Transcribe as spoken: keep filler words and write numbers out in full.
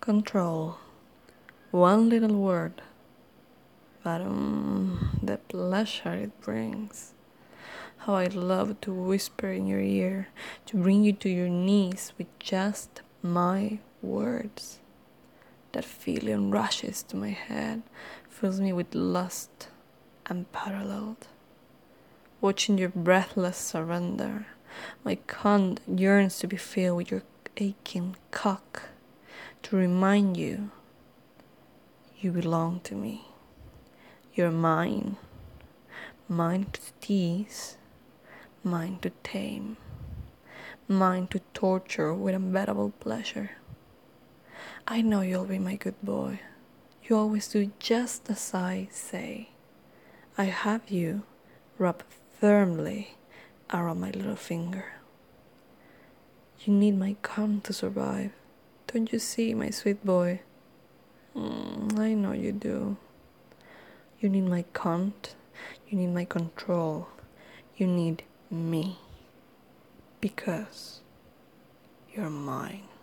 Control. One little word, but um, the pleasure it brings. How I love to whisper in your ear, to bring you to your knees with just my words. That feeling rushes to my head, fills me with lust unparalleled. Watching your breathless surrender, my cunt yearns to be filled with your aching cock, to remind you you belong to me. You're mine, mine to tease, mine to tame, mine to torture with unbearable pleasure. I know you'll be my good boy. You always do just as I say. I have you wrapped firmly around my little finger. You need my cum to survive. Don't you see, my sweet boy? Mm, I know you do. You need my cunt. You need my control. You need me. Because you're mine.